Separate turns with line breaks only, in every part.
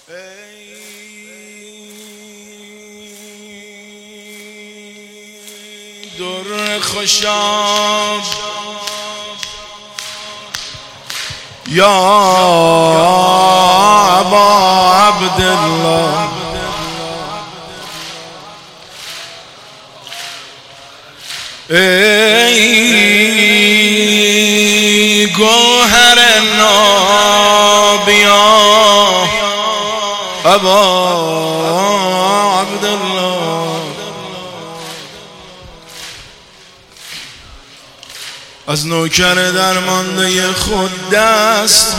در خوشاب یا ابا عبدالله ای گوهر نابیا ابا عبدالله از نوکر درمانده خود دست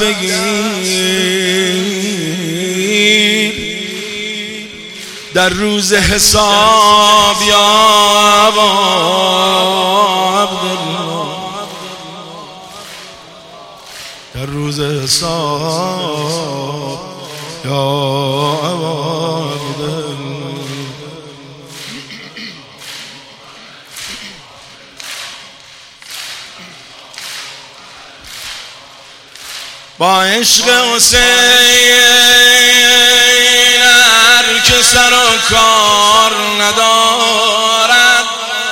بگیر در روز حساب یا ابا عبدالله در روز حساب یا ابا عبدالله با عشق حسین هر که سر و کار ندارد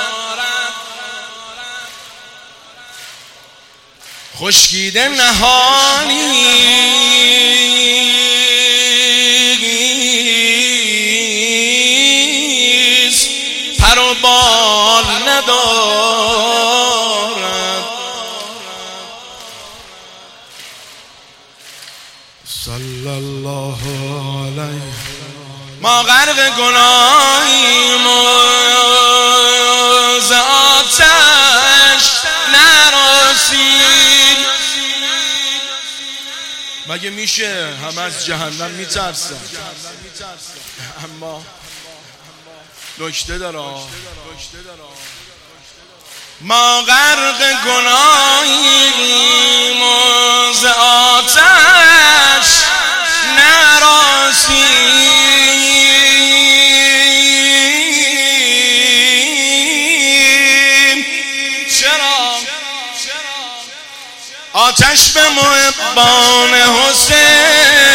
خشکیده نهانیست پر و بال ندارد صلی الله علیه ما غرق گناهیم ز آتش نرسیم. مگه میشه هم از جهنم میترسن اما نکته داره ما غرق گناهیم ز آتش نرسیم. چرا آتش به محبان حسین